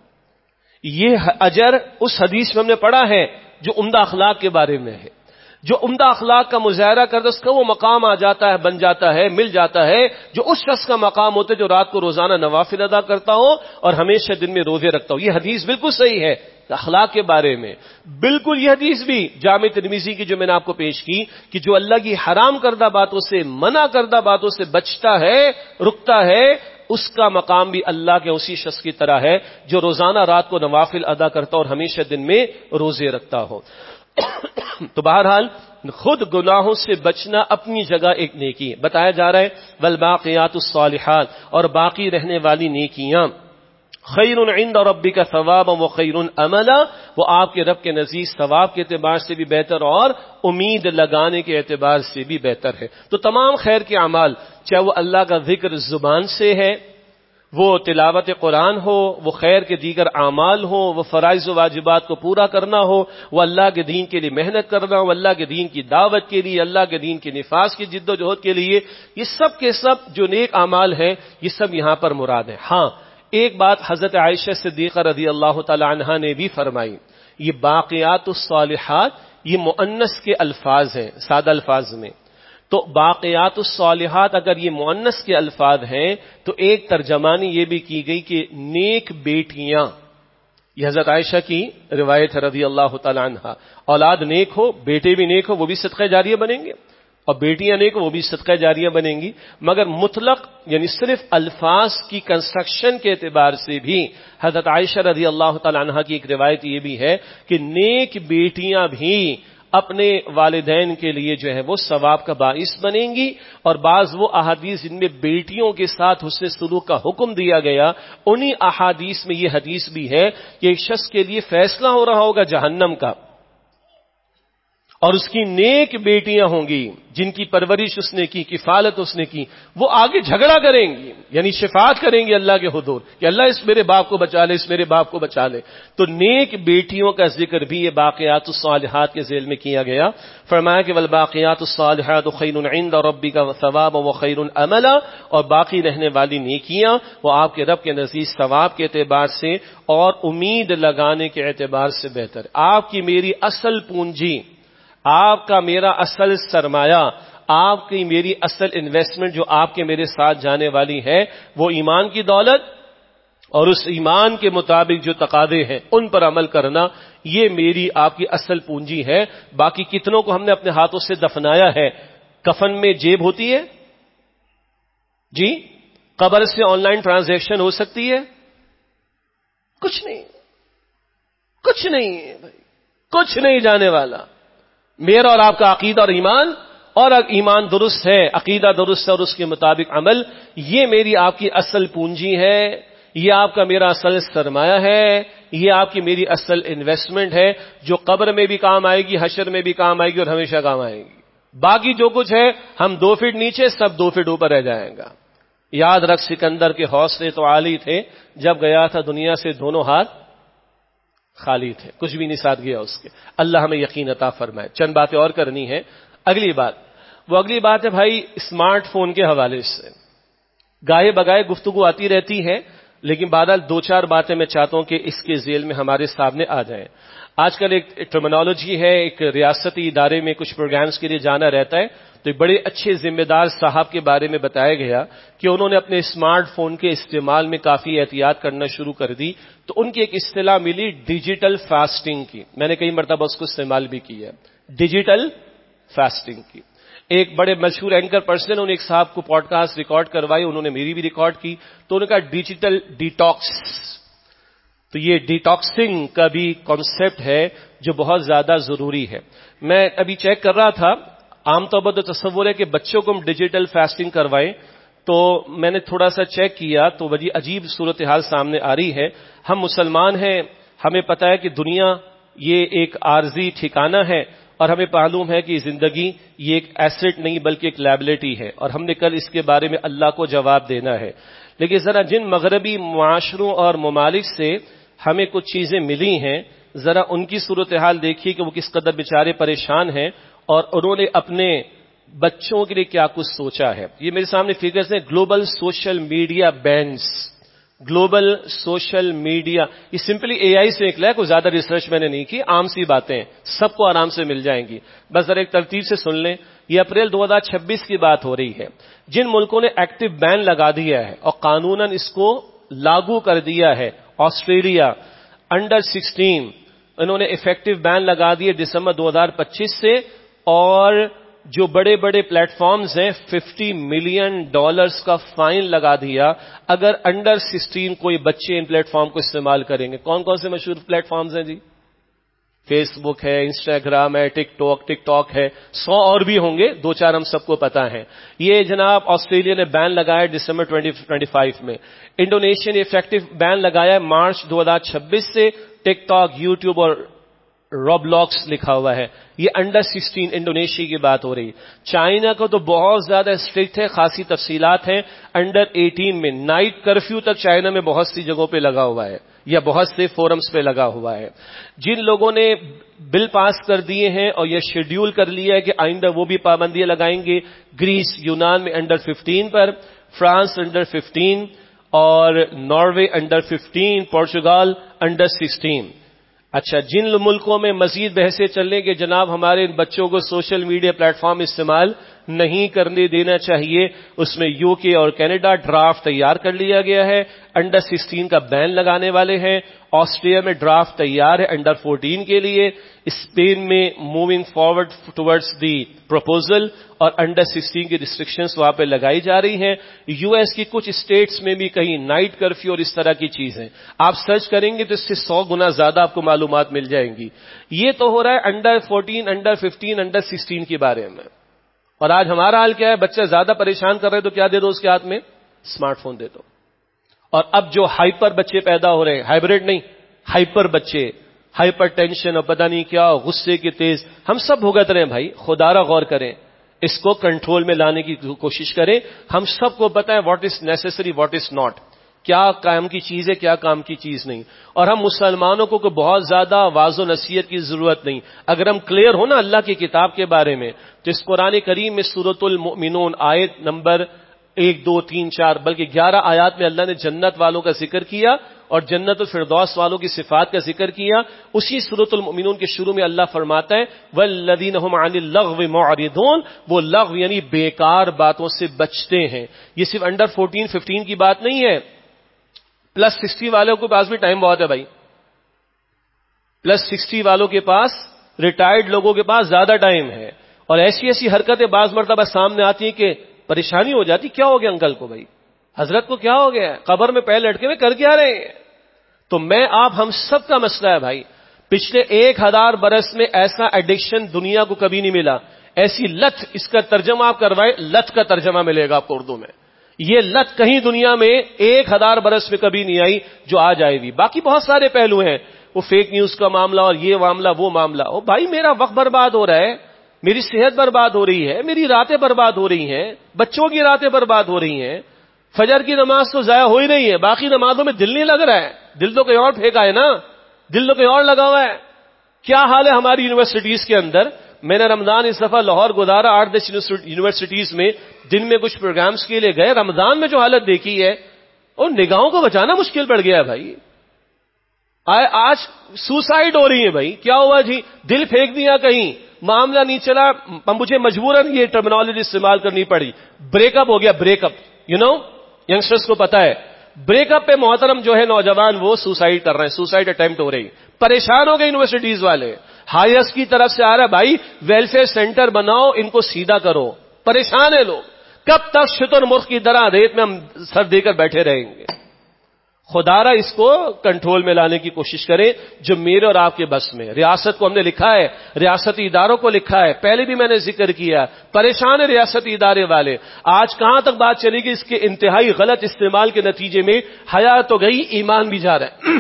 A: یہ اجر اس حدیث میں ہم نے پڑھا ہے جو عمدہ اخلاق کے بارے میں ہے، جو عمدہ اخلاق کا مظاہرہ کرتا ہے اس کا وہ مقام آ جاتا ہے، بن جاتا ہے، مل جاتا ہے جو اس شخص کا مقام ہوتا ہے جو رات کو روزانہ نوافل ادا کرتا ہو اور ہمیشہ دن میں روزے رکھتا ہو۔ یہ حدیث بالکل صحیح ہے اخلاق کے بارے میں، بالکل یہ حدیث بھی جامع ترمذی کی جو میں نے آپ کو پیش کی کہ جو اللہ کی حرام کردہ باتوں سے، منع کردہ باتوں سے بچتا ہے، رکتا ہے، اس کا مقام بھی اللہ کے اسی شخص کی طرح ہے جو روزانہ رات کو نوافل ادا کرتا اور ہمیشہ دن میں روزے رکھتا ہو۔ تو بہرحال خود گناہوں سے بچنا اپنی جگہ ایک نیکی ہے۔ بتایا جا رہا ہے والباقیات الصالحات، اور باقی رہنے والی نیکیاں، خیر عند ربک ثوابا وخیر عملا، وہ آپ کے رب کے نزدیک ثواب کے اعتبار سے بھی بہتر اور امید لگانے کے اعتبار سے بھی بہتر ہے۔ تو تمام خیر کے اعمال، چاہے وہ اللہ کا ذکر زبان سے ہے، وہ تلاوت قرآن ہو، وہ خیر کے دیگر اعمال ہو، وہ فرائض و واجبات کو پورا کرنا ہو، وہ اللہ کے دین کے لیے محنت کرنا ہو، اللہ کے دین کی دعوت کے لیے، اللہ کے دین کے نفاذ کی جد و جہد کے لیے، یہ سب کے سب جو نیک اعمال ہیں یہ سب یہاں پر مراد ہیں۔ ہاں ایک بات حضرت عائشہ صدیقہ رضی اللہ تعالی عنہا نے بھی فرمائی، یہ باقیات الصالحات یہ مؤنث کے الفاظ ہیں، سادہ الفاظ میں، تو باقیات الصالحات اگر یہ مؤنث کے الفاظ ہیں تو ایک ترجمانی یہ بھی کی گئی کہ نیک بیٹیاں، یہ حضرت عائشہ کی روایت ہے رضی اللہ تعالی عنہا، اولاد نیک ہو، بیٹے بھی نیک ہو، وہ بھی صدقہ جاریہ بنیں گے، اور بیٹیاں نیک ہو وہ بھی صدقہ جاریہ بنیں گی۔ مگر مطلق یعنی صرف الفاظ کی کنسٹرکشن کے اعتبار سے بھی حضرت عائشہ رضی اللہ تعالی عنہا کی ایک روایت یہ بھی ہے کہ نیک بیٹیاں بھی اپنے والدین کے لیے جو ہے وہ ثواب کا باعث بنیں گی، اور بعض وہ احادیث جن میں بیٹیوں کے ساتھ حسن سلوک کا حکم دیا گیا، انہی احادیث میں یہ حدیث بھی ہے کہ ایک شخص کے لیے فیصلہ ہو رہا ہوگا جہنم کا، اور اس کی نیک بیٹیاں ہوں گی جن کی پرورش اس نے کی، کفالت اس نے کی، وہ آگے جھگڑا کریں گی، یعنی شفاعت کریں گی اللہ کے حضور کہ اللہ اس میرے باپ کو بچا لے، اس میرے باپ کو بچا لے۔ تو نیک بیٹیوں کا ذکر بھی یہ باقیات الصالحات کے ذیل میں کیا گیا۔ فرمایا کہ والباقیات الصالحات خیر عند ربک ثوابا وخیر عملا، اور باقی رہنے والی نیکیاں وہ آپ کے رب کے نزدیک ثواب کے اعتبار سے اور امید لگانے کے اعتبار سے بہتر۔ آپ کی میری اصل پونجی، آپ کا میرا اصل سرمایہ، آپ کی میری اصل انویسٹمنٹ جو آپ کے میرے ساتھ جانے والی ہے وہ ایمان کی دولت اور اس ایمان کے مطابق جو تقاضے ہیں ان پر عمل کرنا، یہ میری آپ کی اصل پونجی ہے۔ باقی کتنوں کو ہم نے اپنے ہاتھوں سے دفنایا ہے؟ کفن میں جیب ہوتی ہے جی؟ قبر سے آن لائن ٹرانزیکشن ہو سکتی ہے؟ کچھ نہیں، کچھ نہیں بھائی، کچھ نہیں جانے والا۔ میرا اور آپ کا عقیدہ اور ایمان، اور ایمان درست ہے، عقیدہ درست ہے اور اس کے مطابق عمل، یہ میری آپ کی اصل پونجی ہے، یہ آپ کا میرا اصل سرمایہ ہے، یہ آپ کی میری اصل انویسٹمنٹ ہے جو قبر میں بھی کام آئے گی، حشر میں بھی کام آئے گی اور ہمیشہ کام آئے گی۔ باقی جو کچھ ہے ہم دو فٹ نیچے، سب دو فٹ اوپر رہ جائے گا۔ یاد رکھ سکندر کے حوصلے تو عالی تھے، جب گیا تھا دنیا سے دونوں ہاتھ خالی تھے، کچھ بھی نہیں ساتھ گیا اس کے۔ اللہ ہمیں یقین عطا فرمائے۔ چند باتیں اور کرنی ہے۔ اگلی بات، وہ اگلی بات ہے بھائی اسمارٹ فون کے حوالے سے گائے بگائے گفتگو آتی رہتی ہے، لیکن بہرحال دو چار باتیں میں چاہتا ہوں کہ اس کے ذیل میں ہمارے سامنے آ جائیں۔ آج کل ایک ٹرمینالوجی ہے، ایک ریاستی ادارے میں کچھ پروگرامز کے لیے جانا رہتا ہے تو ایک بڑے اچھے ذمہ دار صاحب کے بارے میں بتایا گیا کہ انہوں نے اپنے اسمارٹ فون کے استعمال میں کافی احتیاط کرنا شروع کر دی، تو ان کی ایک اصطلاح ملی ڈیجیٹل فاسٹنگ کی. میں نے کئی مرتبہ اس کو استعمال بھی کیا ہے، ڈیجیٹل فاسٹنگ کی. ایک بڑے مشہور اینکر پرسن انہوں نے ایک صاحب کو پوڈ کاسٹ ریکارڈ کروائی، انہوں نے میری بھی ریکارڈ کی، تو انہوں نے کہا ڈیجیٹل ڈیٹاکس. تو یہ ڈیٹاکسنگ کا بھی کانسیپٹ ہے جو بہت زیادہ ضروری ہے. میں ابھی چیک کر رہا تھا، عام طور پر تو تصور ہے کہ بچوں کو ہم ڈیجیٹل فاسٹنگ کروائیں، تو میں نے تھوڑا سا چیک کیا تو بڑی عجیب صورتحال سامنے آ رہی ہے. ہم مسلمان ہیں، ہمیں پتہ ہے کہ دنیا یہ ایک عارضی ٹھکانہ ہے، اور ہمیں معلوم ہے کہ زندگی یہ ایک ایسٹ نہیں بلکہ ایک لائبلٹی ہے، اور ہم نے کل اس کے بارے میں اللہ کو جواب دینا ہے. لیکن ذرا جن مغربی معاشروں اور ممالک سے ہمیں کچھ چیزیں ملی ہیں، ذرا ان کی صورتحال دیکھیے کہ وہ کس قدر بیچارے پریشان ہیں، اور انہوں نے اپنے بچوں کے لیے کیا کچھ سوچا ہے. یہ میرے سامنے فگرز ہیں، global social media bans, global social media. یہ سمپلی اے آئی سے نکلا ہے، کوئی زیادہ ریسرچ میں نے نہیں کی، عام سی باتیں سب کو آرام سے مل جائیں گی، بس ذرا ایک ترتیب سے سن لیں. یہ اپریل دو ہزار چھبیس کی بات ہو رہی ہے. جن ملکوں نے ایکٹیو بین لگا دیا ہے اور قانوناً اس کو لاگو کر دیا ہے، آسٹریلیا انڈر سکسٹین انہوں نے ایفیکٹو بین لگا دیے دسمبر دو ہزار پچیس سے، اور جو بڑے بڑے پلیٹ فارمز ہیں ففٹی ملین ڈالرز کا فائن لگا دیا اگر انڈر سکسٹین کوئی بچے ان پلیٹ فارم کو استعمال کریں گے. کون کون سے مشہور پلیٹ فارمز ہیں جی؟ فیس بک ہے، انسٹاگرام ہے، ٹک ٹاک ٹک ٹاک ہے، سو اور بھی ہوں گے، دو چار ہم سب کو پتا ہے. یہ جناب آسٹریلیا نے بین لگایا دسمبر ٹوئنٹی ٹوئنٹی فائیو میں. انڈونیشیا نے ایفیکٹو بین لگایا مارچ دو ہزار چھبیس سے، ٹک ٹاک، یوٹیوب اور روبلاکس لکھا ہوا ہے. یہ انڈر سکسٹین انڈونیشیا کی بات ہو رہی. چائنا کو تو بہت زیادہ اسٹرکٹ ہے، خاصی تفصیلات ہیں. انڈر ایٹین میں نائٹ کرفیو تک چائنا میں بہت سی جگہوں پہ لگا ہوا ہے یا بہت سے فورمز پہ لگا ہوا ہے. جن لوگوں نے بل پاس کر دیے ہیں اور یہ شیڈیول کر لیا ہے کہ آئندہ وہ بھی پابندیاں لگائیں گے، گریس یونان میں انڈر ففٹین پر، فرانس انڈر ففٹین اور Norway under fifteen, Portugal under sixteen. اچھا، جن ملکوں میں مزید بحثیں چلیں کہ جناب ہمارے بچوں کو سوشل میڈیا پلیٹ فارم استعمال نہیں کرنے دینا چاہیے، اس میں یو کے اور کینیڈا ڈرافٹ تیار کر لیا گیا ہے، انڈر سکسٹین کا بین لگانے والے ہیں. آسٹریا میں ڈرافٹ تیار ہے انڈر فورٹین کے لیے. اسپین میں moving forward towards the proposal, اور انڈر سکسٹین کی ریسٹرکشنز وہاں پہ لگائی جا رہی ہیں. یو ایس کی کچھ اسٹیٹس میں بھی کہیں نائٹ کرفیو اور اس طرح کی چیزیں آپ سرچ کریں گے تو اس سے سو گنا زیادہ آپ کو معلومات مل جائیں گی. یہ تو ہو رہا ہے under fourteen, under fifteen, under sixteen کے بارے میں. اور آج ہمارا حال کیا ہے؟ بچہ زیادہ پریشان کر رہے تو کیا دے دو اس کے ہاتھ میں؟ اسمارٹ فون دے دو. اور اب جو ہائپر بچے پیدا ہو رہے ہیں، ہائبرڈ نہیں، ہائپر بچے، ہائپر ٹینشن اور پتہ نہیں کیا، غصے کے تیز، ہم سب بھگت رہے ہیں بھائی. خدا را غور کریں، اس کو کنٹرول میں لانے کی کوشش کریں. ہم سب کو پتہ ہے what is necessary, what is not, کیا کام کی چیز ہے، کیا کام کی چیز نہیں. اور ہم مسلمانوں کو کوئی بہت زیادہ واض و نصیحت کی ضرورت نہیں. اگر ہم کلیئر ہو نا اللہ کی کتاب کے بارے میں، تو اس قرآن کریم میں سورۃ المؤمنون آیت نمبر ایک دو تین چار بلکہ گیارہ آیات میں اللہ نے جنت والوں کا ذکر کیا اور جنت الفردوس والوں کی صفات کا ذکر کیا. اسی سورۃ المؤمنون کے شروع میں اللہ فرماتا ہے والذین هم عن اللغو معرضون، وہ لغو یعنی بیکار باتوں سے بچتے ہیں. یہ صرف انڈر فورٹین ففٹین کی بات نہیں ہے، پلس سکسٹی والوں کے پاس بھی ٹائم بہت ہے بھائی. پلس سکسٹی والوں کے پاس، ریٹائرڈ لوگوں کے پاس زیادہ ٹائم ہے. اور ایسی ایسی حرکتیں بعض مرتبہ سامنے آتی ہیں کہ پریشانی ہو جاتی، کیا ہو گیا انکل کو بھائی، حضرت کو کیا ہو گیا، قبر میں پیر لٹکے ہوئے کر کیا رہے ہیں. تو میں آپ ہم سب کا مسئلہ ہے بھائی. پچھلے ایک ہزار برس میں ایسا ایڈکشن دنیا کو کبھی نہیں ملا. ایسی لت، اس کا ترجمہ آپ کروائے، لت کا ترجمہ ملے گا آپ کو اردو میں. یہ لت کہیں دنیا میں ایک ہزار برس میں کبھی نہیں آئی جو آج آئے گی. باقی بہت سارے پہلو ہیں، وہ فیک نیوز کا معاملہ اور یہ معاملہ وہ معاملہ. او بھائی میرا وقت برباد ہو رہا ہے، میری صحت برباد ہو رہی ہے، میری راتیں برباد ہو رہی ہیں، بچوں کی راتیں برباد ہو رہی ہیں. فجر کی نماز تو ضائع ہو ہی رہی ہے، باقی نمازوں میں دل نہیں لگ رہا ہے. دل تو کہیں اور پھینکا ہے نا، دل تو کہیں اور لگا ہوا ہے. کیا حال ہے ہماری یونیورسٹیز کے اندر؟ میں نے رمضان اس دفعہ لاہور گزارا، آٹھ دس یونیورسٹیز میں دن میں کچھ پروگرامز کے لیے گئے. رمضان میں جو حالت دیکھی ہے، اور نگاہوں کو بچانا مشکل پڑ گیا ہے بھائی. آج سوسائڈ ہو رہی ہے بھائی. کیا ہوا جی؟ دل پھینک دیا کہیں، معاملہ نہیں چلا, مجھے مجبوراً یہ ٹرمینالوجی استعمال کرنی پڑی, بریک اپ ہو گیا, break up, you know youngsters کو پتا ہے بریک اپ پہ محترم جو ہے نوجوان وہ سوسائڈ کر رہے ہیں, سوسائڈ اٹیمپٹ ہو رہی, پریشان ہو گئے یونیورسٹیز والے, ہائرس کی طرف سے آ رہا ہے بھائی ویلفیئر سینٹر بناؤ, ان کو سیدھا کرو, پریشان ہے لوگ, کب تک شتر مرغ کی طرح ریت میں ہم سر دے کر بیٹھے رہیں گے؟ خدا را اس کو کنٹرول میں لانے کی کوشش کریں جو میرے اور آپ کے بس میں. ریاست کو ہم نے لکھا ہے, ریاستی اداروں کو لکھا ہے, پہلے بھی میں نے ذکر کیا, پریشان ہے ریاستی ادارے والے. آج کہاں تک بات چلے گی؟ اس کے انتہائی غلط استعمال کے نتیجے میں حیا تو گئی, ایمان بھی جا رہا ہے,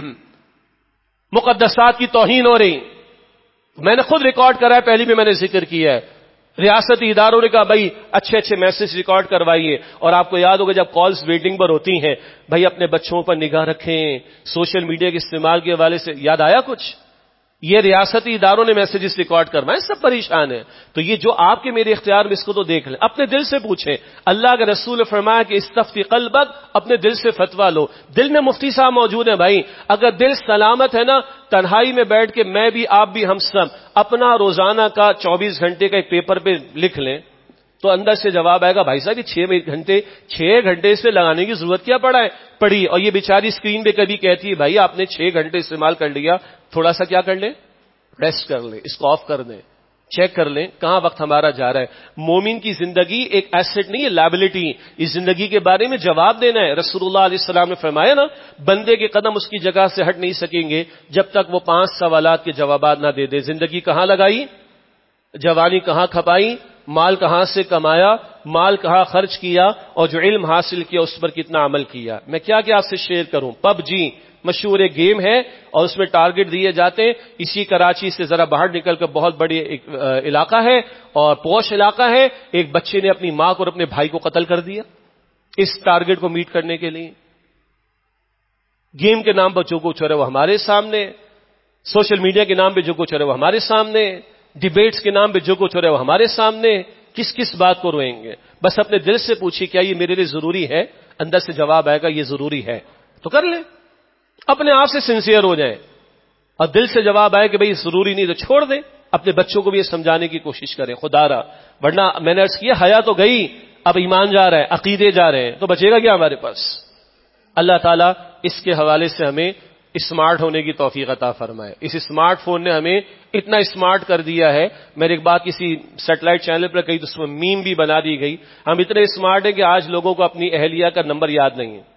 A: مقدسات کی توہین ہو رہی. میں نے خود ریکارڈ کرا ہے, پہلے بھی میں نے ذکر کیا ہے, ریاستی اداروں نے کہا بھائی اچھے اچھے میسج ریکارڈ کروائیے, اور آپ کو یاد ہوگا جب کالز ویٹنگ پر ہوتی ہیں بھائی اپنے بچوں پر نگاہ رکھیں, سوشل میڈیا کے استعمال کے حوالے سے یاد آیا کچھ؟ یہ ریاستی اداروں نے میسجز ریکارڈ کروائے, سب پریشان ہیں. تو یہ جو آپ کے میرے اختیار میں, اس کو تو دیکھ لیں, اپنے دل سے پوچھیں. اللہ کے رسول نے فرمایا کہ استفتی قلبک, اپنے دل سے فتوا لو. دل میں مفتی صاحب موجود ہیں بھائی, اگر دل سلامت ہے نا, تنہائی میں بیٹھ کے میں بھی آپ بھی ہم سب اپنا روزانہ کا چوبیس گھنٹے کا ایک پیپر پہ لکھ لیں تو اندر سے جواب آئے گا بھائی صاحب یہ چھ گھنٹے چھ گھنٹے اس پہ لگانے کی ضرورت کیا پڑا ہے پڑی. اور یہ بیچاری اسکرین پہ کبھی کہتی ہے بھائی آپ نے چھ گھنٹے استعمال کر لیا, تھوڑا سا کیا کر لیں, ریسٹ کر لیں, اس کو آف کر دیں, چیک کر لیں کہاں وقت ہمارا جا رہا ہے. مومن کی زندگی ایک ایسٹ نہیں ہے, لائبلٹی. اس زندگی کے بارے میں جواب دینا ہے. رسول اللہ علیہ السلام نے فرمایا نا, بندے کے قدم اس کی جگہ سے ہٹ نہیں سکیں گے جب تک وہ پانچ سوالات کے جوابات نہ دے دے. زندگی کہاں لگائی, جوانی کہاں کھپائی, مال کہاں سے کمایا, مال کہاں خرچ کیا, اور جو علم حاصل کیا اس پر کتنا عمل کیا. میں کیا کیا آپ سے شیئر کروں. پب جی مشہور ایک گیم ہے اور اس میں ٹارگٹ دیے جاتے ہیں. اسی کراچی سے ذرا باہر نکل کر بہت بڑی ایک علاقہ ہے اور پوش علاقہ ہے. ایک بچے نے اپنی ماں کو اور اپنے بھائی کو قتل کر دیا اس ٹارگٹ کو میٹ کرنے کے لیے. گیم کے نام پر جو کچھ ہو رہا ہے وہ ہمارے سامنے, سوشل میڈیا کے نام پہ جو کچھ ہو رہا ہے وہ ہمارے سامنے, ڈیبیٹس کے نام پہ جو کچھ ہو رہا ہے وہ ہمارے سامنے. کس کس بات کو روئیں گے؟ بس اپنے دل سے پوچھیے کیا یہ میرے لیے ضروری ہے, اندر سے جواب آئے گا یہ ضروری ہے تو کر لیں. اپنے آپ سے سنسیئر ہو جائیں, اور دل سے جواب آئے کہ بھئی ضروری نہیں تو چھوڑ دیں. اپنے بچوں کو بھی یہ سمجھانے کی کوشش کریں خدا را, ورنہ میں نے عرض کیا حیا تو گئی, اب ایمان جا رہا ہے, عقیدے جا رہے ہیں, تو بچے گا کیا ہمارے پاس. اللہ تعالیٰ اس کے حوالے سے ہمیں اسمارٹ ہونے کی توفیق عطا فرمائے. اس اسمارٹ فون نے ہمیں اتنا اسمارٹ کر دیا ہے, میں نے ایک بات کسی سیٹلائٹ چینل پر کہی تو اس میں میم بھی بنا دی گئی. ہم اتنے اسمارٹ ہیں کہ آج لوگوں کو اپنی اہلیہ کا نمبر یاد نہیں ہے.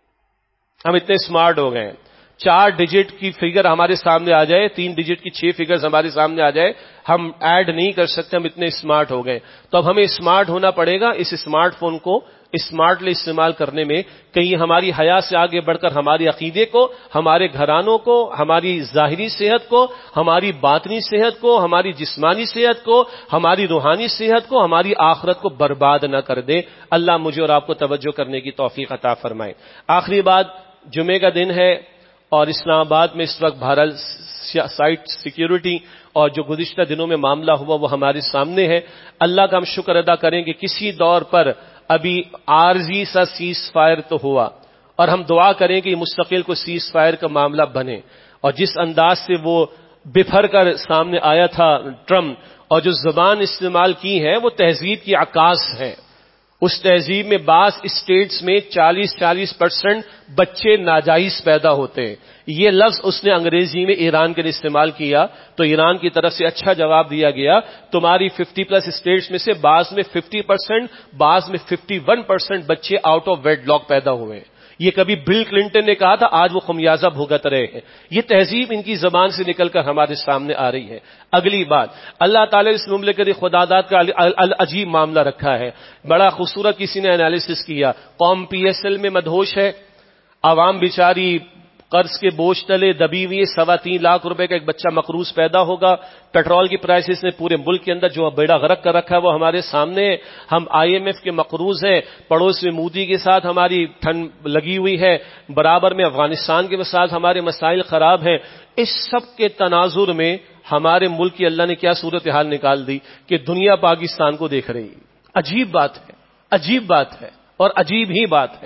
A: ہم اتنے اسمارٹ ہو گئے ہیں, چار ڈیجٹ کی فگر ہمارے سامنے آ جائے, تین ڈیجٹ کی چھ فگرز ہمارے سامنے آ جائے, ہم ایڈ نہیں کر سکتے, ہم اتنے اسمارٹ ہو گئے. تو اب ہمیں اسمارٹ ہونا پڑے گا. اس اسمارٹ فون کو اسمارٹلی استعمال کرنے میں کہیں ہماری حیا سے آگے بڑھ کر ہماری عقیدے کو, ہمارے گھرانوں کو, ہماری ظاہری صحت کو, ہماری باطنی صحت کو, ہماری جسمانی صحت کو, ہماری روحانی صحت کو, ہماری آخرت کو برباد نہ کر دے. اللہ مجھے اور آپ کو توجہ کرنے کی توفیق عطا فرمائے. آخری بات, جمعے کا دن ہے اور اسلام آباد میں اس وقت بہرحال سائٹ سیکیورٹی اور جو گزشتہ دنوں میں معاملہ ہوا وہ ہمارے سامنے ہے. اللہ کا ہم شکر ادا کریں کہ کسی دور پر ابھی عارضی سا سیز فائر تو ہوا, اور ہم دعا کریں کہ یہ مستقل کو سیز فائر کا معاملہ بنے. اور جس انداز سے وہ بفر کر سامنے آیا تھا ٹرمپ, اور جو زبان استعمال کی ہے وہ تہذیب کی عکاس ہے. اس تہذیب میں بعض اسٹیٹس میں چالیس چالیس پرسنٹ بچے ناجائز پیدا ہوتے ہیں. یہ لفظ اس نے انگریزی میں ایران کے لیے استعمال کیا تو ایران کی طرف سے اچھا جواب دیا گیا, تمہاری ففٹی پلس اسٹیٹس میں سے بعض میں ففٹی پرسنٹ بعض میں ففٹی ون پرسنٹ بچے آؤٹ آف ویڈ لاک پیدا ہوئے ہیں. یہ کبھی بل کلنٹن نے کہا تھا, آج وہ خمیازہ بھگت رہے ہیں. یہ تہذیب ان کی زبان سے نکل کر ہمارے سامنے آ رہی ہے. اگلی بات, اللہ تعالیٰ اس مملکت خداداد کا عجیب معاملہ رکھا ہے. بڑا خوبصورت کسی نے انالیسس کیا. قوم پی ایس ایل میں مدہوش ہے, عوام بیچاری قرض کے بوجھ تلے دبی ہوئی, سوا تین لاکھ روپے کا ایک بچہ مقروض پیدا ہوگا. پیٹرول کی پرائسز نے پورے ملک کے اندر جو بیڑا غرق کر رکھا ہے وہ ہمارے سامنے. ہم آئی ایم ایف کے مقروض ہیں, پڑوس میں مودی کے ساتھ ہماری ٹھنڈ لگی ہوئی ہے, برابر میں افغانستان کے ساتھ ہمارے مسائل خراب ہیں. اس سب کے تناظر میں ہمارے ملک کی اللہ نے کیا صورتحال نکال دی کہ دنیا پاکستان کو دیکھ رہی ہے. عجیب بات ہے, عجیب بات ہے اور عجیب ہی بات ہے.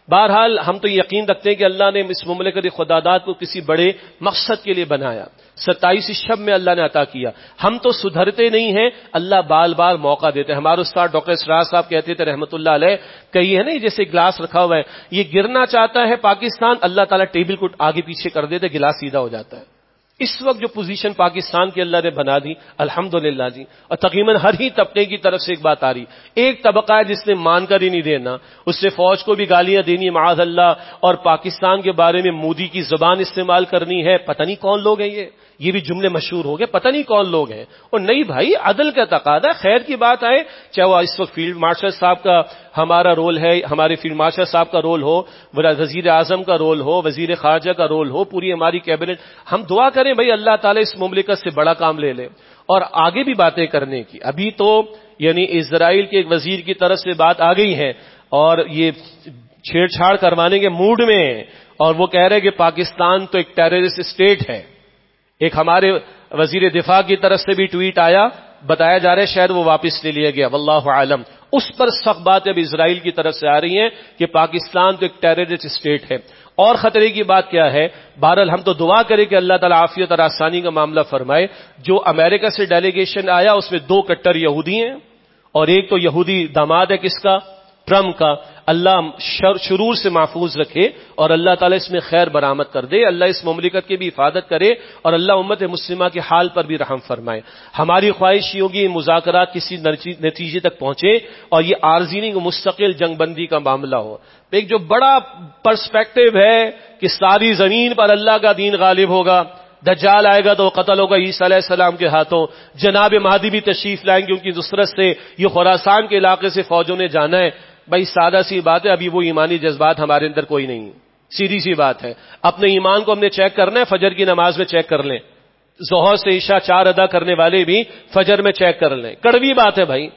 A: بہرحال ہم تو یقین رکھتے ہیں کہ اللہ نے اس مملکت خداداد کو کسی بڑے مقصد کے لیے بنایا، ستائیس شب میں اللہ نے عطا کیا. ہم تو سدھرتے نہیں ہیں، اللہ بار بار موقع دیتے ہیں. ہمارے استاد ڈاکٹر اسرار صاحب کہتے تھے رحمۃ اللہ علیہ، کہی ہے نا جیسے گلاس رکھا ہوا ہے، یہ گرنا چاہتا ہے پاکستان، اللہ تعالیٰ ٹیبل کو آگے پیچھے کر دیتے، گلاس سیدھا ہو جاتا ہے. اس وقت جو پوزیشن پاکستان کی اللہ نے بنا دی الحمدللہ جی، اور تقریباً ہر ہی طبقے کی طرف سے ایک بات آ رہی، ایک طبقہ ہے جس نے مان کر ہی نہیں دینا، اس سے فوج کو بھی گالیاں دینی معاذ اللہ، اور پاکستان کے بارے میں مودی کی زبان استعمال کرنی ہے. پتہ نہیں کون لوگ ہیں یہ یہ بھی جملے مشہور ہو گئے، پتہ نہیں کون لوگ ہیں. اور نہیں بھائی، عدل کا تقاضا، خیر کی بات آئے، چاہے وہ اس وقت فیلڈ مارشل صاحب کا ہمارا رول ہے، ہمارے فیلڈ مارشل صاحب کا رول ہو، وزیر اعظم کا رول ہو، وزیر خارجہ کا رول ہو، پوری ہماری کیبنٹ، ہم دعا کریں بھائی اللہ تعالیٰ اس مملکت سے بڑا کام لے لے اور آگے بھی باتیں کرنے کی. ابھی تو یعنی اسرائیل کے ایک وزیر کی طرف سے بات آ گئی ہے اور یہ چھیڑ چھاڑ کروانے کے موڈ میں ہیں، اور وہ کہہ رہے کہ پاکستان تو ایک ٹیررسٹ اسٹیٹ ہے. ایک ہمارے وزیر دفاع کی طرف سے بھی ٹویٹ آیا، بتایا جا رہا ہے شاید وہ واپس لے لیا گیا، واللہ عالم. اس پر سخت بات اب اسرائیل کی طرف سے آ رہی ہے کہ پاکستان تو ایک ٹیررسٹ اسٹیٹ ہے. اور خطرے کی بات کیا ہے؟ بہرحال ہم تو دعا کریں کہ اللہ تعالیٰ عافیت اور آسانی کا معاملہ فرمائے. جو امریکہ سے ڈیلیگیشن آیا اس میں دو کٹر یہودی ہیں، اور ایک تو یہودی داماد ہے کس کا؟ ٹرمپ کا. اللہ شرور سے محفوظ رکھے اور اللہ تعالیٰ اس میں خیر برآمد کر دے. اللہ اس مملکت کی بھی حفاظت کرے اور اللہ امت مسلمہ کے حال پر بھی رحم فرمائے. ہماری خواہش یہ ہوگی مذاکرات کسی نتیجے تک پہنچے اور یہ عارضی نہیں، مستقل جنگ بندی کا معاملہ ہو. ایک جو بڑا پرسپیکٹو ہے کہ ساری زمین پر اللہ کا دین غالب ہوگا، دجال آئے گا تو وہ قتل ہوگا عیسیٰ علیہ السلام کے ہاتھوں، جناب مہدی بھی تشریف لائیں گے ان کی نصرت سے، یہ خراسان کے علاقے سے فوجوں نے جانا ہے. بھائی سادہ سی بات ہے، ابھی وہ ایمانی جذبات ہمارے اندر کوئی نہیں، سیدھی سی بات ہے. اپنے ایمان کو ہم نے چیک کرنا ہے، فجر کی نماز میں چیک کر لیں، ظہر سے عشاء چار ادا کرنے والے بھی فجر میں چیک کر لیں. کڑوی بات ہے بھائی،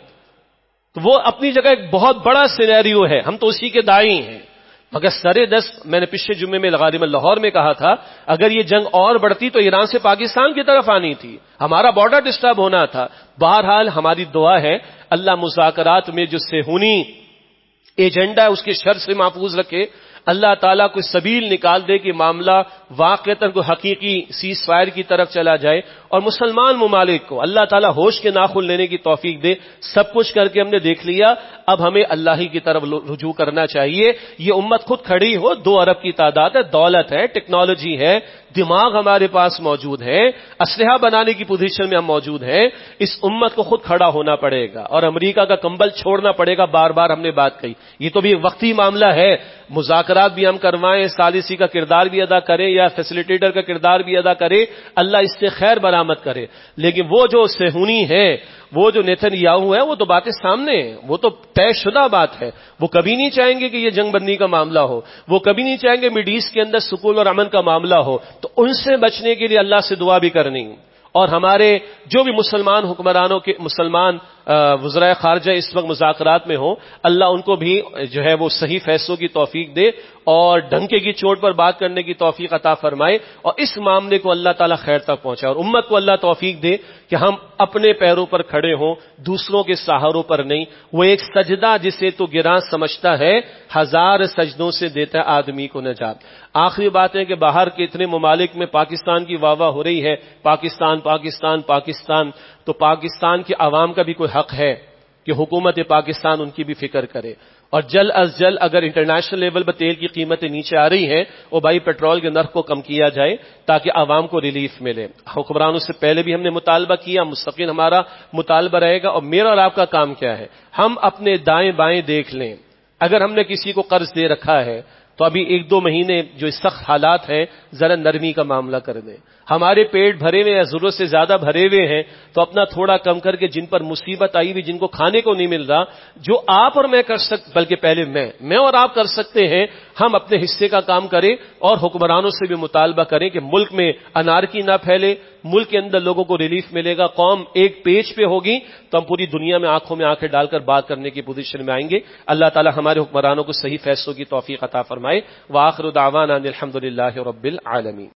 A: تو وہ اپنی جگہ ایک بہت بڑا سینیریو ہے، ہم تو اسی کے دائی ہیں. مگر سرے دس میں نے پچھلے جمعے میں غالباً لاہور میں کہا تھا، اگر یہ جنگ اور بڑھتی تو ایران سے پاکستان کی طرف آنی تھی، ہمارا بارڈر ڈسٹرب ہونا تھا. بہرحال ہماری دعا ہے اللہ مذاکرات میں جو صہیونی ایجنڈا ہے اس کے شر سے محفوظ رکھے. اللہ تعالیٰ کو سبیل نکال دے کہ معاملہ واقعتاً کو حقیقی سیز فائر کی طرف چلا جائے، اور مسلمان ممالک کو اللہ تعالیٰ ہوش کے ناخن لینے کی توفیق دے. سب کچھ کر کے ہم نے دیکھ لیا، اب ہمیں اللہ ہی کی طرف رجوع کرنا چاہیے. یہ امت خود کھڑی ہو، دو ارب کی تعداد ہے، دولت ہے، ٹیکنالوجی ہے، دماغ ہمارے پاس موجود ہے، اسلحہ بنانے کی پوزیشن میں ہم موجود ہیں. اس امت کو خود کھڑا ہونا پڑے گا اور امریکہ کا کمبل چھوڑنا پڑے گا. بار بار ہم نے بات کہی، یہ تو بھی وقتی معاملہ ہے. مذاکرات بھی ہم کروائیں، ثالثی کا کردار بھی ادا کریں یا فیسیلیٹیٹر کا کردار بھی ادا کرے، اللہ اس سے خیر برآمد کرے. لیکن وہ جو صہیونی ہے، وہ جو نیتن یاہو ہے، وہ تو باتیں سامنے ہیں، وہ تو طے شدہ بات ہے. وہ کبھی نہیں چاہیں گے کہ یہ جنگ بندی کا معاملہ ہو، وہ کبھی نہیں چاہیں گے میڈ ایسٹ کے اندر سکون اور امن کا معاملہ ہو. تو ان سے بچنے کے لیے اللہ سے دعا بھی کرنی، اور ہمارے جو بھی مسلمان حکمرانوں کے مسلمان وزرائے خارجہ اس وقت مذاکرات میں ہوں، اللہ ان کو بھی جو ہے وہ صحیح فیصلوں کی توفیق دے اور ڈھنکے کی چوٹ پر بات کرنے کی توفیق عطا فرمائے، اور اس معاملے کو اللہ تعالیٰ خیر تک پہنچائے، اور امت کو اللہ توفیق دے کہ ہم اپنے پیروں پر کھڑے ہوں، دوسروں کے سہاروں پر نہیں. وہ ایک سجدہ جسے تو گراں سمجھتا ہے، ہزار سجدوں سے دیتا ہے آدمی کو نجات. آخری بات ہے کہ باہر کے اتنے ممالک میں پاکستان کی واہ واہ ہو رہی ہے، پاکستان پاکستان پاکستان. تو پاکستان کے عوام کا بھی کوئی حق ہے کہ حکومت پاکستان ان کی بھی فکر کرے، اور جلد از جلد اگر انٹرنیشنل لیول پر تیل کی قیمتیں نیچے آ رہی ہیں، وہ بھائی پیٹرول کے نرخ کو کم کیا جائے تاکہ عوام کو ریلیف ملے. حکمرانوں سے پہلے بھی ہم نے مطالبہ کیا، مستقل ہمارا مطالبہ رہے گا. اور میرا اور آپ کا کام کیا ہے؟ ہم اپنے دائیں بائیں دیکھ لیں. اگر ہم نے کسی کو قرض دے رکھا ہے تو ابھی ایک دو مہینے جو سخت حالات ہیں ذرا نرمی کا معاملہ کر دیں. ہمارے پیٹ بھرے ہوئے یا ضرورت سے زیادہ بھرے ہوئے ہیں تو اپنا تھوڑا کم کر کے جن پر مصیبت آئی ہوئی، جن کو کھانے کو نہیں مل رہا، جو آپ اور میں کر سکتے، بلکہ پہلے میں میں اور آپ کر سکتے ہیں، ہم اپنے حصے کا کام کریں اور حکمرانوں سے بھی مطالبہ کریں کہ ملک میں انارکی نہ پھیلے، ملک کے اندر لوگوں کو ریلیف ملے گا. قوم ایک پیج پہ ہوگی تو ہم پوری دنیا میں آنکھوں میں آنکھیں ڈال کر بات کرنے کی پوزیشن میں آئیں گے. اللہ تعالی ہمارے حکمرانوں کو صحیح فیصلوں کی توفیق عطا فرمائے. وآخر دعوانا ان الحمد للہ رب العالمین.